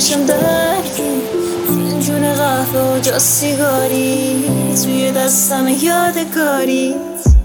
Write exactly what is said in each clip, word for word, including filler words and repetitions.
همشم دردی، فنجون قهوه و جا سیگاری، توی دستم یادگاری.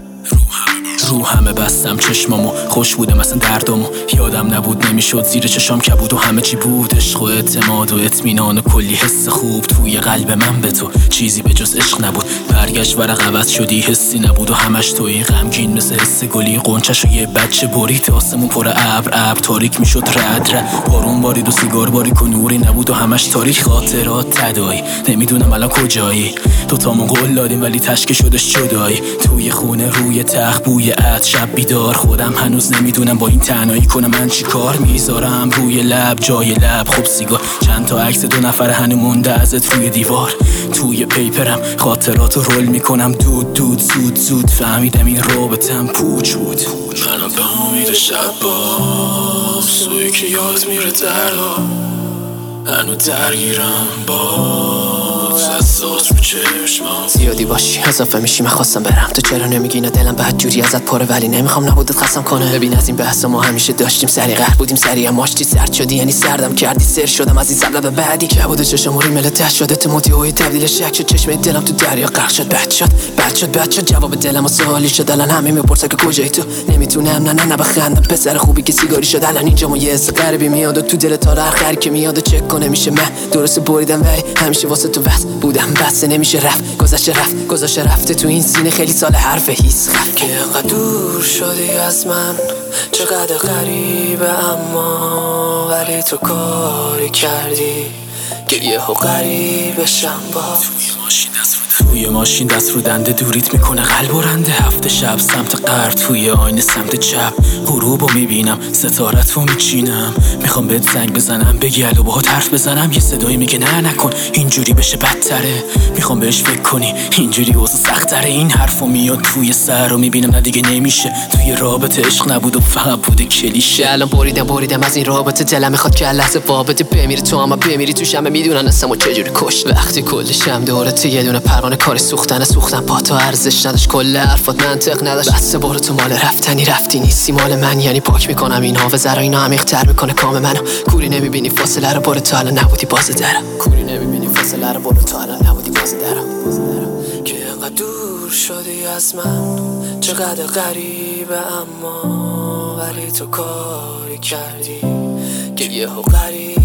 رو همه بستم چشمامو، خوش بودم اصلا دردامو یادم نبود، نمیشد زیر چشام کبود و همه چی بود عشق و اعتماد و اطمینان و کلی حس خوب توی قلب من به تو، چیزی به جز عشق نبود. برگشت ورق عوض شدی، حسی نبود و همش توی غمگین مثل حس گلی قنچش و یه بچه برید آسمون پر ابر، ابر تاریک میشد رد رد، بارون بارید و سیگار باریک و نوری نبود و همش تاریک. خاطرات تدایی نمیدونم الان کجایی، دوتامون قول دادیم ولی تشکه شدش جدایی. توی خونه روی تخت بوی عطر، شب بیدار خودم هنوز نمیدونم با این تنهایی کنم من چی کار. میذارم روی لب جای لب خب سیگار، چند تا عکس دو نفر هنو مونده ازت روی دیوار. توی پیپرم خاطراتو رول میکنم دود دود زود زود، فهمیدم این رابطم پوچ بود. منم به امید شب باز سوی که یاد میره دردا، هنو درگیرم باز احساس رو چشمام. زیادی باشی اضافه میشی، من خواستم برم تو چرا نمیگی نه، دلم بد جوری ازت پاره ولی نمیخوام نبودت خستم کنه. ببین از این بحثا ما همیشه داشتیم سری قهر بودیم سری هم ماشتی سرد شدی، یعنی سردم کردی سر شدم از این سبب به بعدی که بود چشم ریمل ته شده تو موتی های تبدیل شک شد، چشم دلم تو دریا غرق شد، بد شد بد شد بد شد جواب دلم و سوالی شد. الان همه میپرسن که کجایی تو، نمیتونم نه نه نه بخندم پسر خوبی که سیگاری شد. الان اینجا ما یه حس غریبی میاد و تو دل تا آخر که میاد و چک کنه میشه من درست بریدم ولی همیشه واسه تو بس بودم، بس نمیشه رفت گذشته رفت گذشته رفته تو این سینه خیلی سال حرف هیس خف که انقدر دور شدی از من، چقدر غریبه اما ولی تو کاری کردی که یه ها غریبه شم با. توی ماشین دست رو دنده دورید میکنه قلب و رنده، هفته شب سمت غرب توی آینه سمت چپ، غروب رو میبینم ستارت رو میچینم، میخوام بهت زنگ بزنم بگی الو باهات حرف بزنم، یه صدایی میگه نه نکن اینجوری بشه بدتره، میخوام بهش فکر کنی اینجوری واسه سختره. این حرفو میاد توی سر رو میبینم نه دیگه نمیشه، توی رابطه عشق نبود و فقط بوده کلیشه. الان بریدم بریدم از این رابطه، دلم میخواد که لحظه وابطه بمیری تو اما بمیری توش، همه میدونن اصلا چجوری کشت وقتی کل شم دورت یه دونه پروانه کاری سوختن سوختن پا تو ارزش نداشت، کل حرفات منطق نداشت، بس برو تو مال رفتنی رفتی نیستی مال من، یعنی پاک میکنم این حافظه رو، اینا عمیق‌تر میکنه کام منو. کوری نمیبینی فاصله رو برو تا الان نبودی باز درم، کوری نمیبینی فاصله رو برو تا الان نبودی باز درم که انقدر دور شدی از من، چقدر غریبه اما ولی تو کاری کردی که یه غریبه